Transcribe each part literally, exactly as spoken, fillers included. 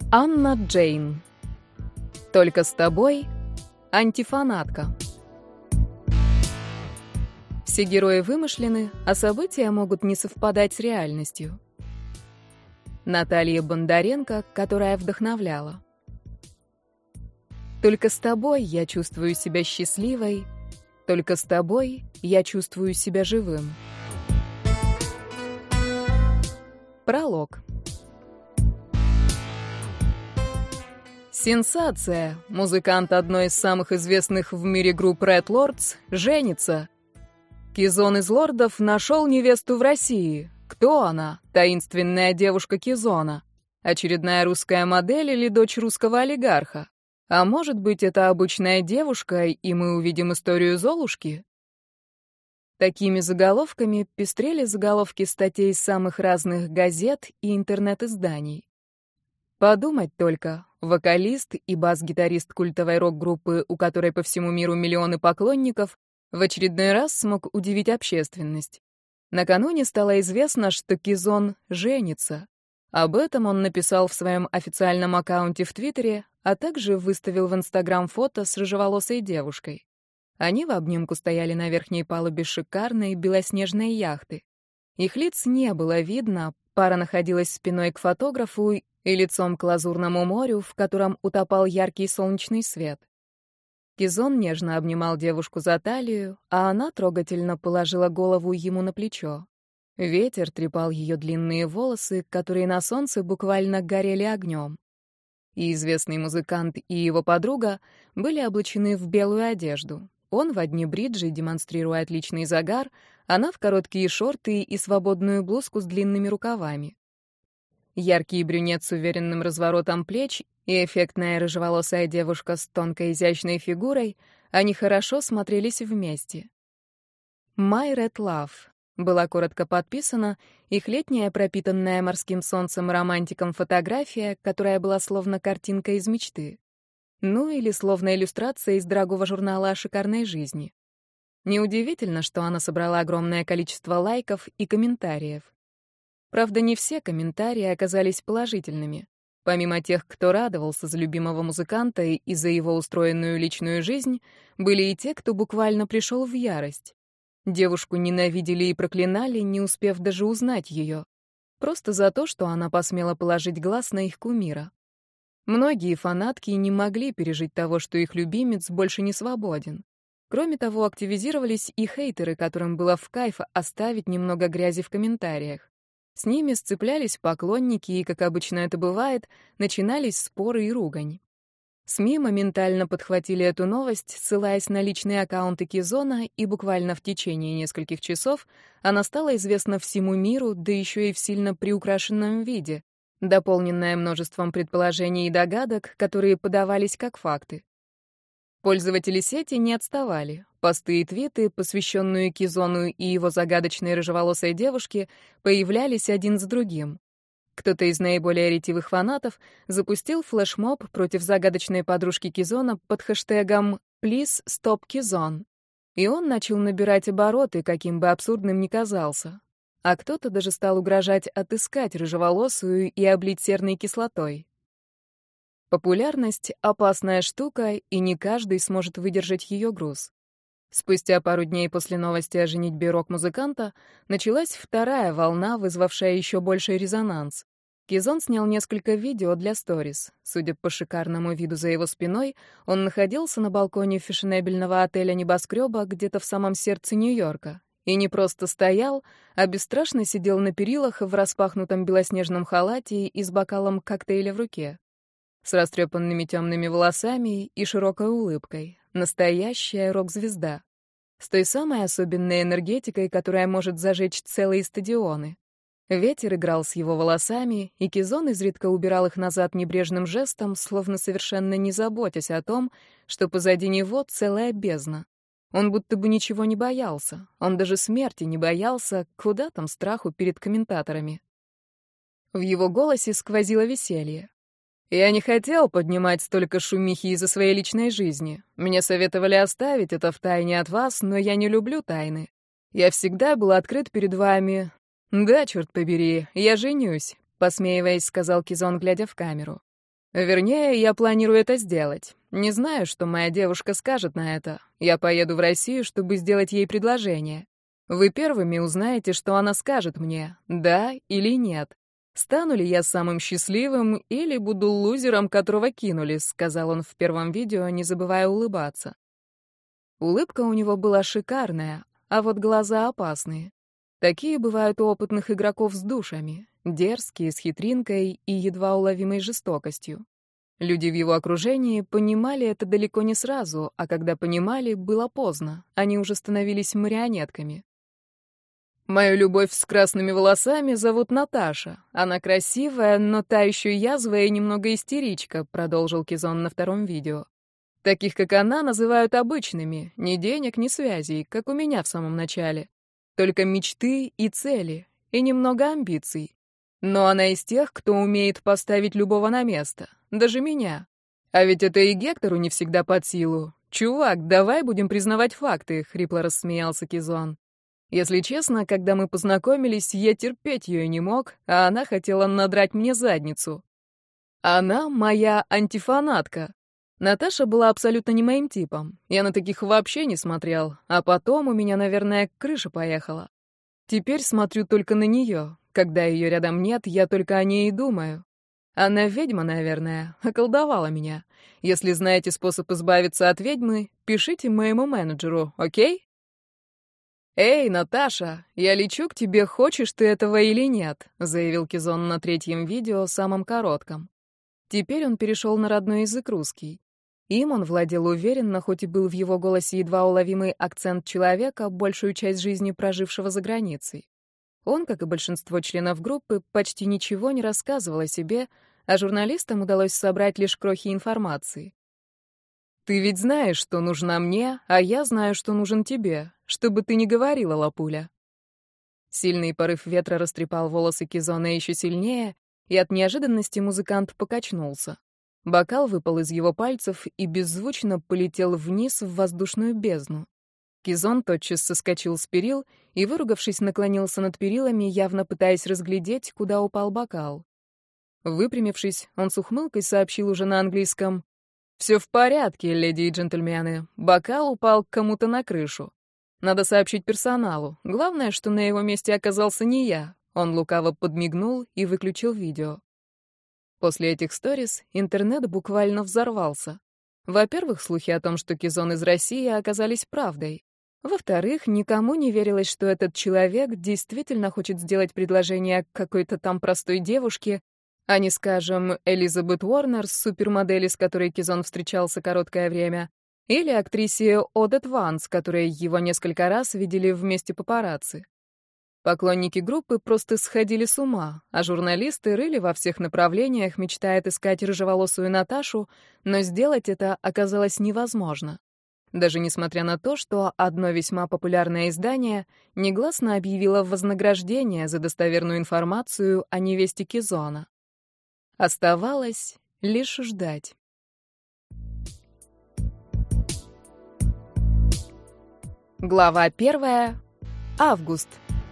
Анна Джейн. Только с тобой. Антифанатка. Все герои вымышлены, а события могут не совпадать с реальностью. Наталья Бондаренко, которая вдохновляла. Только с тобой я чувствую себя счастливой, только с тобой я чувствую себя живым. Пролог. Сенсация! Музыкант одной из самых известных в мире групп Red Lords женится. Кизон из Лордов нашел невесту в России. Кто она? Таинственная девушка Кизона. Очередная русская модель или дочь русского олигарха? А может быть, это обычная девушка, и мы увидим историю Золушки? Такими заголовками пестрели заголовки статей из самых разных газет и интернет-изданий. Подумать только, вокалист и бас-гитарист культовой рок-группы, у которой по всему миру миллионы поклонников, в очередной раз смог удивить общественность. Накануне стало известно, что Кизон женится. Об этом он написал в своем официальном аккаунте в Твиттере, а также выставил в Инстаграм фото с рыжеволосой девушкой. Они в обнимку стояли на верхней палубе шикарной белоснежной яхты. Их лиц не было видно, пара находилась спиной к фотографу и лицом к лазурному морю, в котором утопал яркий солнечный свет. Кизон нежно обнимал девушку за талию, а она трогательно положила голову ему на плечо. Ветер трепал ее длинные волосы, которые на солнце буквально горели огнем. И известный музыкант, и его подруга были облачены в белую одежду. Он в одни бриджи, демонстрируя отличный загар, она в короткие шорты и свободную блузку с длинными рукавами. Яркий брюнет с уверенным разворотом плеч и эффектная рыжеволосая девушка с тонкой изящной фигурой, они хорошо смотрелись вместе. «My Red Love» была коротко подписана их летняя пропитанная морским солнцем романтиком фотография, которая была словно картинка из мечты. Ну или словно иллюстрация из дорогого журнала о шикарной жизни. Неудивительно, что она собрала огромное количество лайков и комментариев. Правда, не все комментарии оказались положительными. Помимо тех, кто радовался за любимого музыканта и за его устроенную личную жизнь, были и те, кто буквально пришел в ярость. Девушку ненавидели и проклинали, не успев даже узнать ее. Просто за то, что она посмела положить глаз на их кумира. Многие фанатки не могли пережить того, что их любимец больше не свободен. Кроме того, активизировались и хейтеры, которым было в кайф оставить немного грязи в комментариях. С ними сцеплялись поклонники, и, как обычно это бывает, начинались споры и ругань. СМИ моментально подхватили эту новость, ссылаясь на личные аккаунты Кизона, и буквально в течение нескольких часов она стала известна всему миру, да еще и в сильно приукрашенном виде, дополненная множеством предположений и догадок, которые подавались как факты. Пользователи сети не отставали. Посты и твиты, посвященные Кизону и его загадочной рыжеволосой девушке, появлялись один за другим. Кто-то из наиболее ретивых фанатов запустил флешмоб против загадочной подружки Кизона под хэштегом «Please stop Kizon». И он начал набирать обороты, каким бы абсурдным ни казался. А кто-то даже стал угрожать отыскать рыжеволосую и облить серной кислотой. Популярность — опасная штука, и не каждый сможет выдержать ее груз. Спустя пару дней после новости о женитьбе рок-музыканта началась вторая волна, вызвавшая еще больший резонанс. Кизон снял несколько видео для сторис. Судя по шикарному виду за его спиной, он находился на балконе фешенебельного отеля небоскреба где-то в самом сердце Нью-Йорка. И не просто стоял, а бесстрашно сидел на перилах в распахнутом белоснежном халате и с бокалом коктейля в руке. С растрепанными темными волосами и широкой улыбкой. Настоящая рок-звезда. С той самой особенной энергетикой, которая может зажечь целые стадионы. Ветер играл с его волосами, и Кизон изредка убирал их назад небрежным жестом, словно совершенно не заботясь о том, что позади него целая бездна. Он будто бы ничего не боялся. Он даже смерти не боялся, куда там страху перед комментаторами. В его голосе сквозило веселье. «Я не хотел поднимать столько шумихи из-за своей личной жизни. Мне советовали оставить это в тайне от вас, но я не люблю тайны. Я всегда был открыт перед вами. Да, черт побери, я женюсь», — посмеиваясь, сказал Кизон, глядя в камеру. Вернее, я планирую это сделать. Не знаю, что моя девушка скажет на это. Я поеду в Россию, чтобы сделать ей предложение. Вы первыми узнаете, что она скажет мне, да или нет. Стану ли я самым счастливым или буду лузером, которого кинули, сказал он в первом видео, не забывая улыбаться. Улыбка у него была шикарная, а вот глаза опасные. Такие бывают у опытных игроков с душами, дерзкие, с хитринкой и едва уловимой жестокостью. Люди в его окружении понимали это далеко не сразу, а когда понимали, было поздно, они уже становились марионетками. «Мою любовь с красными волосами зовут Наташа. Она красивая, но та еще язвая и немного истеричка», — продолжил Кизон на втором видео. «Таких, как она, называют обычными. Ни денег, ни связей, как у меня в самом начале. Только мечты и цели, и немного амбиций. Но она из тех, кто умеет поставить любого на место, даже меня. А ведь это и Гектору не всегда под силу. Чувак, давай будем признавать факты», — хрипло рассмеялся Кизон. «Если честно, когда мы познакомились, я терпеть ее не мог, а она хотела надрать мне задницу. Она моя антифанатка. Наташа была абсолютно не моим типом. Я на таких вообще не смотрел, а потом у меня, наверное, крыша поехала. Теперь смотрю только на нее. Когда ее рядом нет, я только о ней и думаю. Она ведьма, наверное, околдовала меня. Если знаете способ избавиться от ведьмы, пишите моему менеджеру, окей?» «Эй, Наташа, я лечу к тебе, хочешь ты этого или нет», — заявил Кизон на третьем видео, самом коротком. Теперь он перешел на родной язык русский. Им он владел уверенно, хоть и был в его голосе едва уловимый акцент человека, большую часть жизни прожившего за границей. Он, как и большинство членов группы, почти ничего не рассказывал о себе, а журналистам удалось собрать лишь крохи информации. «Ты ведь знаешь, что нужна мне, а я знаю, что нужен тебе, чтобы ты не говорила, лапуля». Сильный порыв ветра растрепал волосы Кизона еще сильнее, и от неожиданности музыкант покачнулся. Бокал выпал из его пальцев и беззвучно полетел вниз в воздушную бездну. Кизон тотчас соскочил с перил и, выругавшись, наклонился над перилами, явно пытаясь разглядеть, куда упал бокал. Выпрямившись, он с ухмылкой сообщил уже на английском: «Все в порядке, леди и джентльмены. Бокал упал кому-то на крышу. Надо сообщить персоналу. Главное, что на его месте оказался не я». Он лукаво подмигнул и выключил видео. После этих сторис интернет буквально взорвался. Во-первых, слухи о том, что Кизон из России, оказались правдой. Во-вторых, никому не верилось, что этот человек действительно хочет сделать предложение какой-то там простой девушке, а не, скажем, Элизабет Уорнер, супермодели, с которой Кизон встречался короткое время, или актрисе Одет Ван, с которой его несколько раз видели вместе папарацци. Поклонники группы просто сходили с ума, а журналисты рыли во всех направлениях, мечтая отыскать рыжеволосую Наташу, но сделать это оказалось невозможно. Даже несмотря на то, что одно весьма популярное издание негласно объявило вознаграждение за достоверную информацию о невесте Кизона. Оставалось лишь ждать. Глава первая. Август.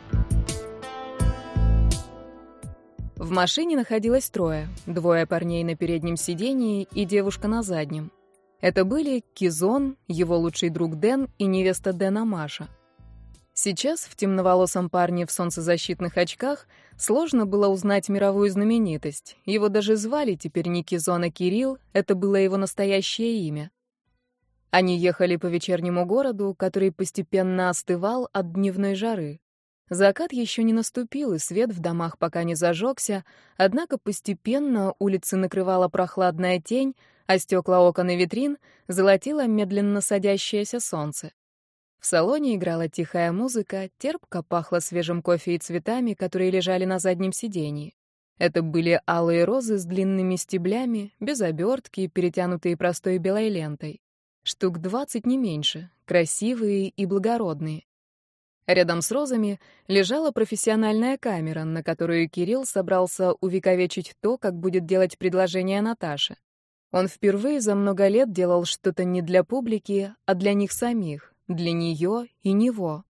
В машине находилось трое. Двое парней на переднем сидении и девушка на заднем. Это были Кизон, его лучший друг Дэн и невеста Дэна Маша. Сейчас в темноволосом парне в солнцезащитных очках сложно было узнать мировую знаменитость. Его даже звали теперь не Кизон, а Кирилл, это было его настоящее имя. Они ехали по вечернему городу, который постепенно остывал от дневной жары. Закат еще не наступил, и свет в домах пока не зажегся, однако постепенно улицы накрывала прохладная тень, а стекла окон и витрин золотило медленно садящееся солнце. В салоне играла тихая музыка, терпко пахло свежим кофе и цветами, которые лежали на заднем сидении. Это были алые розы с длинными стеблями, без обертки, перетянутые простой белой лентой. Штук двадцать, не меньше, красивые и благородные. Рядом с розами лежала профессиональная камера, на которую Кирилл собрался увековечить то, как будет делать предложение Наташе. Он впервые за много лет делал что-то не для публики, а для них самих, для нее и него.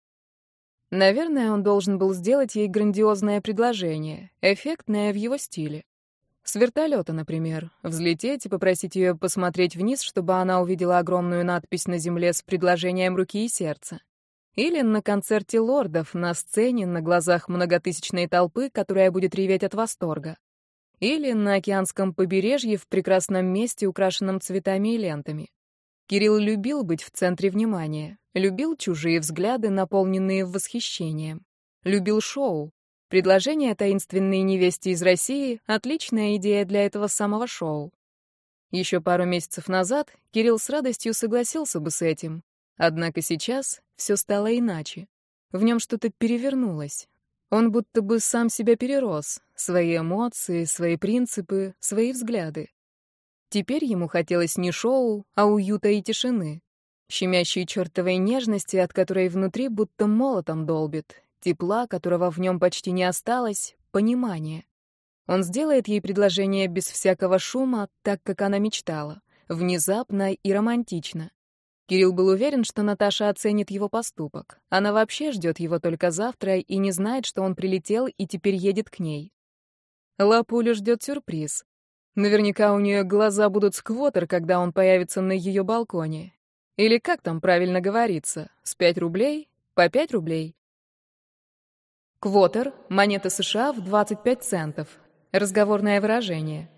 Наверное, он должен был сделать ей грандиозное предложение, эффектное в его стиле. С вертолета, например, взлететь и попросить ее посмотреть вниз, чтобы она увидела огромную надпись на земле с предложением руки и сердца. Или на концерте лордов, на сцене, на глазах многотысячной толпы, которая будет реветь от восторга. Или на океанском побережье в прекрасном месте, украшенном цветами и лентами. Кирилл любил быть в центре внимания, любил чужие взгляды, наполненные восхищением. Любил шоу. Предложение таинственной невесте из России — отличная идея для этого самого шоу. Еще пару месяцев назад Кирилл с радостью согласился бы с этим. Однако сейчас все стало иначе. В нем что-то перевернулось. Он будто бы сам себя перерос. Свои эмоции, свои принципы, свои взгляды. Теперь ему хотелось не шоу, а уюта и тишины. Щемящей чертовой нежности, от которой внутри будто молотом долбит. Тепла, которого в нем почти не осталось, понимание. Он сделает ей предложение без всякого шума, так, как она мечтала, внезапно и романтично. Кирилл был уверен, что Наташа оценит его поступок. Она вообще ждет его только завтра и не знает, что он прилетел и теперь едет к ней. Лапуля ждет сюрприз. Наверняка у нее глаза будут сквотер, когда он появится на ее балконе. Или как там правильно говорится, с пять рублей, по пять рублей. Квотер — монета США в двадцать пять центов. Разговорное выражение.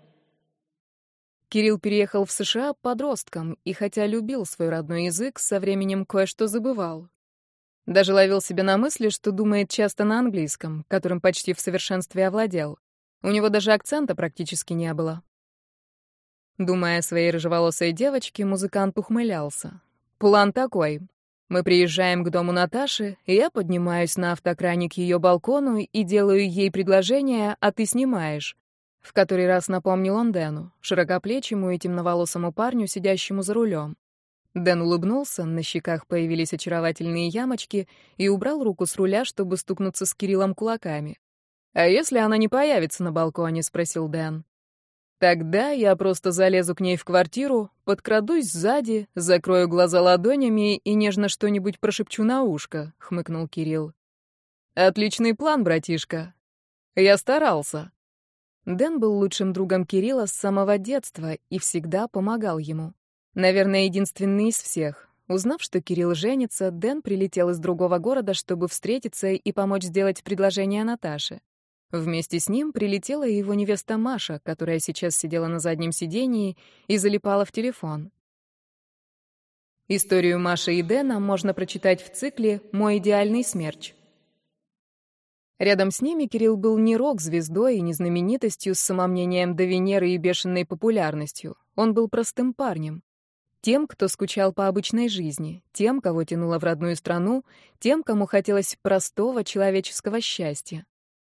Кирилл переехал в США подростком, и хотя любил свой родной язык, со временем кое-что забывал. Даже ловил себя на мысли, что думает часто на английском, которым почти в совершенстве овладел. У него даже акцента практически не было. Думая о своей рыжеволосой девочке, музыкант ухмылялся. План такой. Мы приезжаем к дому Наташи, и я поднимаюсь на автокране к ее балкону и делаю ей предложение, а ты снимаешь. В который раз напомнил он Дэну, широкоплечему и темноволосому парню, сидящему за рулем. Дэн улыбнулся, на щеках появились очаровательные ямочки и убрал руку с руля, чтобы стукнуться с Кириллом кулаками. «А если она не появится на балконе?» — спросил Дэн. «Тогда я просто залезу к ней в квартиру, подкрадусь сзади, закрою глаза ладонями и нежно что-нибудь прошепчу на ушко», — хмыкнул Кирилл. «Отличный план, братишка. Я старался». Дэн был лучшим другом Кирилла с самого детства и всегда помогал ему. Наверное, единственный из всех. Узнав, что Кирилл женится, Дэн прилетел из другого города, чтобы встретиться и помочь сделать предложение Наташе. Вместе с ним прилетела и его невеста Маша, которая сейчас сидела на заднем сидении и залипала в телефон. Историю Маши и Дэна можно прочитать в цикле «Мой идеальный смерч». Рядом с ними Кирилл был не рок-звездой и не знаменитостью с самомнением до Венеры и бешеной популярностью. Он был простым парнем. Тем, кто скучал по обычной жизни, тем, кого тянуло в родную страну, тем, кому хотелось простого человеческого счастья.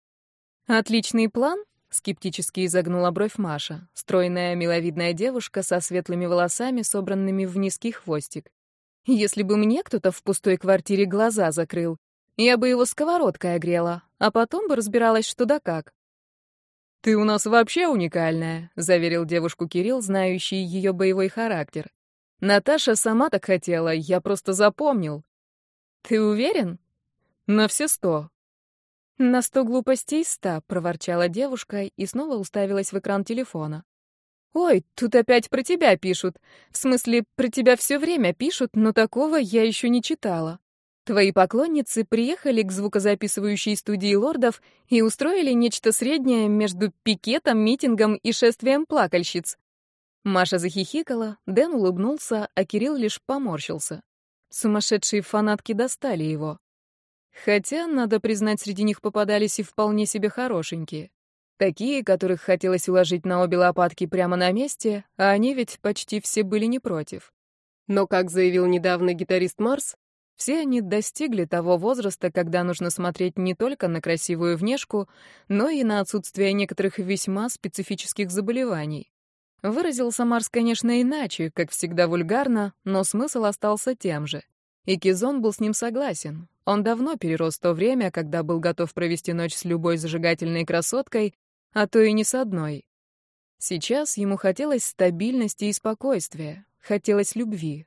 «Отличный план?» — скептически изогнула бровь Маша, стройная, миловидная девушка со светлыми волосами, собранными в низкий хвостик. «Если бы мне кто-то в пустой квартире глаза закрыл, я бы его сковородкой огрела, а потом бы разбиралась, что да как». «Ты у нас вообще уникальная», — заверил девушку Кирилл, знающий ее боевой характер. «Наташа сама так хотела, я просто запомнил». «Ты уверен?» «На все сто». «На сто глупостей ста», — проворчала девушка и снова уставилась в экран телефона. «Ой, тут опять про тебя пишут. В смысле, про тебя все время пишут, но такого я еще не читала. Твои поклонницы приехали к звукозаписывающей студии лордов и устроили нечто среднее между пикетом, митингом и шествием плакальщиц». Маша захихикала, Дэн улыбнулся, а Кирилл лишь поморщился. Сумасшедшие фанатки достали его. Хотя, надо признать, среди них попадались и вполне себе хорошенькие. Такие, которых хотелось уложить на обе лопатки прямо на месте, а они ведь почти все были не против. Но, как заявил недавно гитарист Марс, все они достигли того возраста, когда нужно смотреть не только на красивую внешку, но и на отсутствие некоторых весьма специфических заболеваний. Выразился Марс, конечно, иначе, как всегда вульгарно, но смысл остался тем же. И Кизон был с ним согласен. Он давно перерос то время, когда был готов провести ночь с любой зажигательной красоткой, а то и не с одной. Сейчас ему хотелось стабильности и спокойствия, хотелось любви,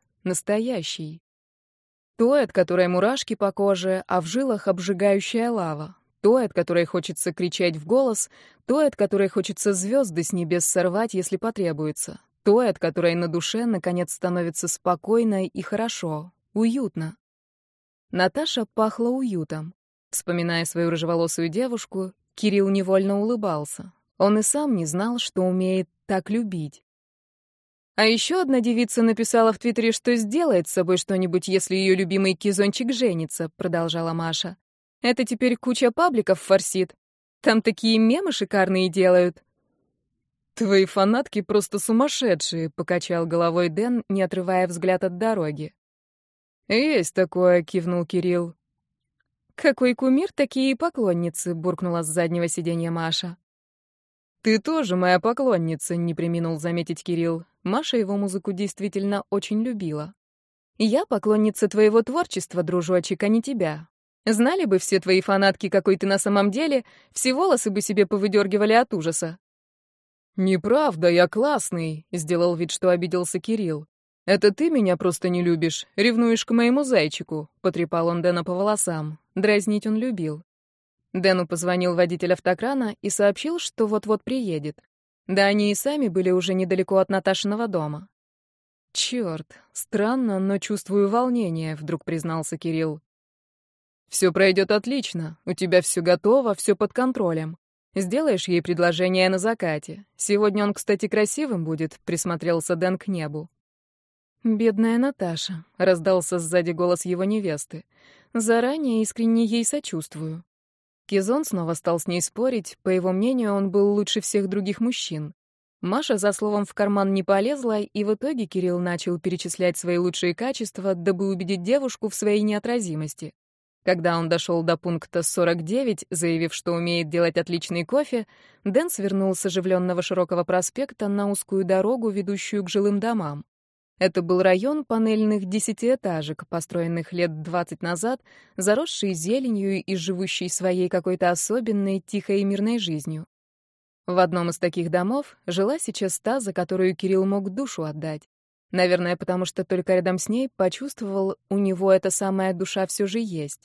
настоящей. Той, от которой мурашки по коже, а в жилах обжигающая лава. Той, от которой хочется кричать в голос, той, от которой хочется звезды с небес сорвать, если потребуется, той, от которой на душе, наконец, становится спокойно и хорошо, уютно. Наташа пахла уютом. Вспоминая свою рыжеволосую девушку, Кирилл невольно улыбался. Он и сам не знал, что умеет так любить. А еще одна девица написала в Твиттере, что сделает с собой что-нибудь, если ее любимый кизончик женится, продолжала Маша. Это теперь куча пабликов форсит. Там такие мемы шикарные делают. Твои фанатки просто сумасшедшие, покачал головой Дэн, не отрывая взгляд от дороги. Есть такое, кивнул Кирилл. Какой кумир, такие и поклонницы, буркнула с заднего сиденья Маша. Ты тоже моя поклонница, не преминул заметить Кирилл. Маша его музыку действительно очень любила. Я поклонница твоего творчества, дружочек, а не тебя. Знали бы все твои фанатки, какой ты на самом деле, все волосы бы себе повыдергивали от ужаса. Неправда, я классный, сделал вид, что обиделся Кирилл. Это ты меня просто не любишь, ревнуешь к моему зайчику, потрепал он Дэна по волосам. Дразнить он любил. Дэну позвонил водитель автокрана и сообщил, что вот-вот приедет. Да они и сами были уже недалеко от Наташиного дома. «Черт, странно, но чувствую волнение», — вдруг признался Кирилл. «Все пройдет отлично, у тебя все готово, все под контролем. Сделаешь ей предложение на закате. Сегодня он, кстати, красивым будет», — присмотрелся Дэн к небу. «Бедная Наташа», — раздался сзади голос его невесты. «Заранее искренне ей сочувствую». Кизон снова стал с ней спорить, по его мнению, он был лучше всех других мужчин. Маша за словом в карман не полезла, и в итоге Кирилл начал перечислять свои лучшие качества, дабы убедить девушку в своей неотразимости. Когда он дошел до пункта сорок девять, заявив, что умеет делать отличный кофе, Дэн свернул с оживленного широкого проспекта на узкую дорогу, ведущую к жилым домам. Это был район панельных десятиэтажек, построенных лет двадцать назад, заросший зеленью и живущий своей какой-то особенной, тихой и мирной жизнью. В одном из таких домов жила сейчас та, за которую Кирилл мог душу отдать. Наверное, потому что только рядом с ней почувствовал, у него эта самая душа все же есть.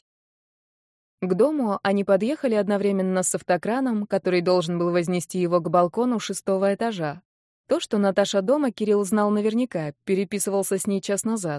К дому они подъехали одновременно с автокраном, который должен был вознести его к балкону шестого этажа. То, что Наташа дома, Кирилл знал наверняка, переписывался с ней час назад.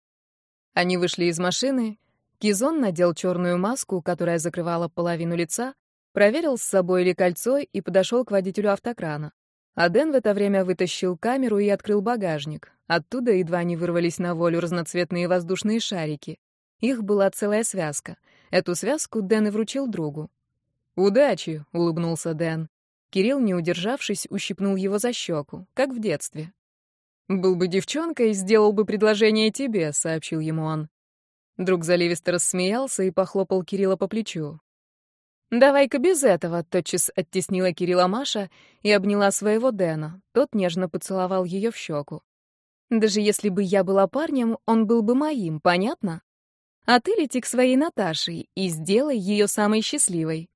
Они вышли из машины. Кизон надел черную маску, которая закрывала половину лица, проверил, с собой ли кольцо, и подошел к водителю автокрана. А Дэн в это время вытащил камеру и открыл багажник. Оттуда едва не вырвались на волю разноцветные воздушные шарики. Их была целая связка. Эту связку Дэн и вручил другу. «Удачи!» — улыбнулся Дэн. Кирилл, не удержавшись, ущипнул его за щеку, как в детстве. «Был бы девчонкой, сделал бы предложение тебе», — сообщил ему он. Друг заливисто рассмеялся и похлопал Кирилла по плечу. «Давай-ка без этого», — тотчас оттеснила Кирилла Маша и обняла своего Дэна. Тот нежно поцеловал ее в щеку. «Даже если бы я была парнем, он был бы моим, понятно? А ты лети к своей Наташе и сделай ее самой счастливой».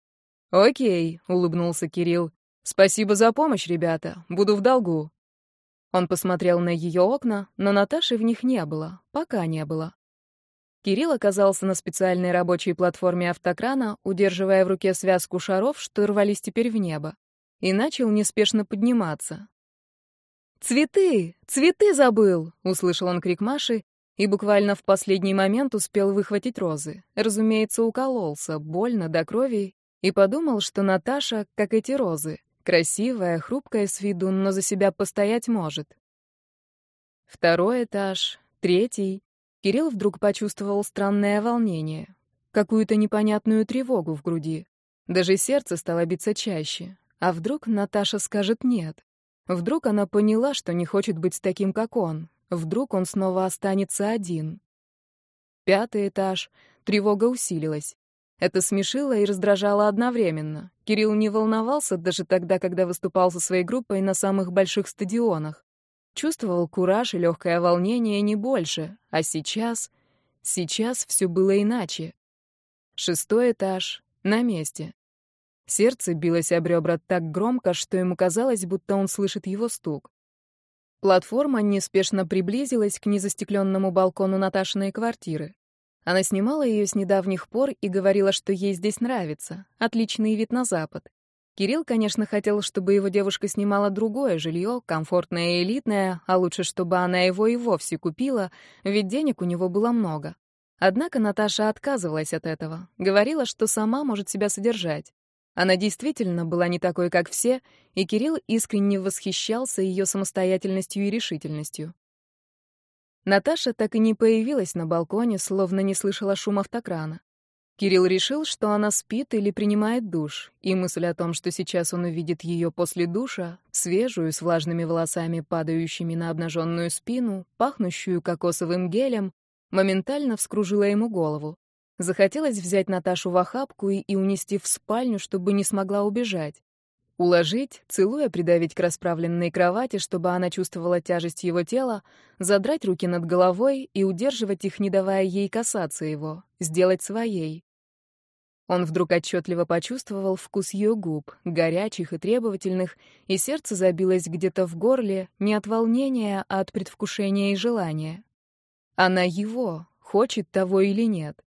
«Окей», — улыбнулся Кирилл. «Спасибо за помощь, ребята. Буду в долгу». Он посмотрел на ее окна, но Наташи в них не было. Пока не было. Кирилл оказался на специальной рабочей платформе автокрана, удерживая в руке связку шаров, что рвались теперь в небо, и начал неспешно подниматься. «Цветы! Цветы забыл!» — услышал он крик Маши и буквально в последний момент успел выхватить розы. Разумеется, укололся, больно до крови, и подумал, что Наташа, как эти розы, красивая, хрупкая с виду, но за себя постоять может. Второй этаж, третий. Кирилл вдруг почувствовал странное волнение, какую-то непонятную тревогу в груди. Даже сердце стало биться чаще. А вдруг Наташа скажет «нет»? Вдруг она поняла, что не хочет быть с таким, как он? Вдруг он снова останется один? Пятый этаж. Тревога усилилась. Это смешило и раздражало одновременно. Кирилл не волновался даже тогда, когда выступал со своей группой на самых больших стадионах. Чувствовал кураж и легкое волнение, не больше. А сейчас... Сейчас все было иначе. Шестой этаж. На месте. Сердце билось об ребра так громко, что ему казалось, будто он слышит его стук. Платформа неспешно приблизилась к незастекленному балкону Наташиной квартиры. Она снимала ее с недавних пор и говорила, что ей здесь нравится. Отличный вид на запад. Кирилл, конечно, хотел, чтобы его девушка снимала другое жилье, комфортное и элитное, а лучше, чтобы она его и вовсе купила, ведь денег у него было много. Однако Наташа отказывалась от этого, говорила, что сама может себя содержать. Она действительно была не такой, как все, и Кирилл искренне восхищался ее самостоятельностью и решительностью. Наташа так и не появилась на балконе, словно не слышала шум автокрана. Кирилл решил, что она спит или принимает душ, и мысль о том, что сейчас он увидит ее после душа, свежую, с влажными волосами, падающими на обнаженную спину, пахнущую кокосовым гелем, моментально вскружила ему голову. Захотелось взять Наташу в охапку и, и унести в спальню, чтобы не смогла убежать. Уложить, целуя придавить к расправленной кровати, чтобы она чувствовала тяжесть его тела, задрать руки над головой и удерживать их, не давая ей касаться его, сделать своей. Он вдруг отчетливо почувствовал вкус ее губ, горячих и требовательных, и сердце забилось где-то в горле не от волнения, а от предвкушения и желания. Она его, хочет того или нет.